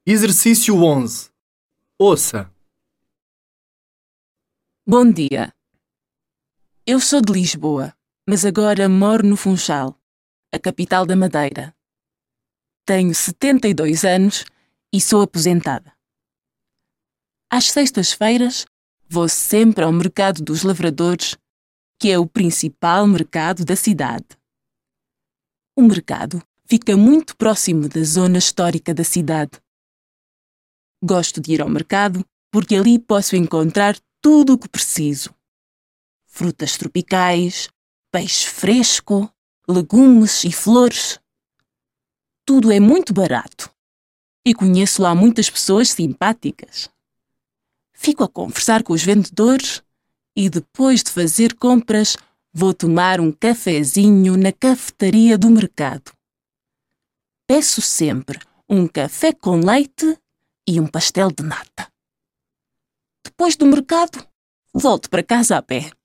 Exercício 11. Ouça. Bom dia. Eu sou de Lisboa, mas agora moro no Funchal, a capital da Madeira. Tenho 72 anos e sou aposentada. Às sextas-feiras vou sempre ao Mercado dos Lavradores, que é o principal mercado da cidade. O mercado fica muito próximo da zona histórica da cidade. Gosto de ir ao mercado porque ali posso encontrar tudo o que preciso. Frutas tropicais, peixe fresco, legumes e flores. Tudo é muito barato. E conheço lá muitas pessoas simpáticas. Fico a conversar com os vendedores e depois de fazer compras vou tomar um cafezinho na cafetaria do mercado. Peço sempre um café com leite e um pastel de nata. Depois do mercado, volto para casa a pé.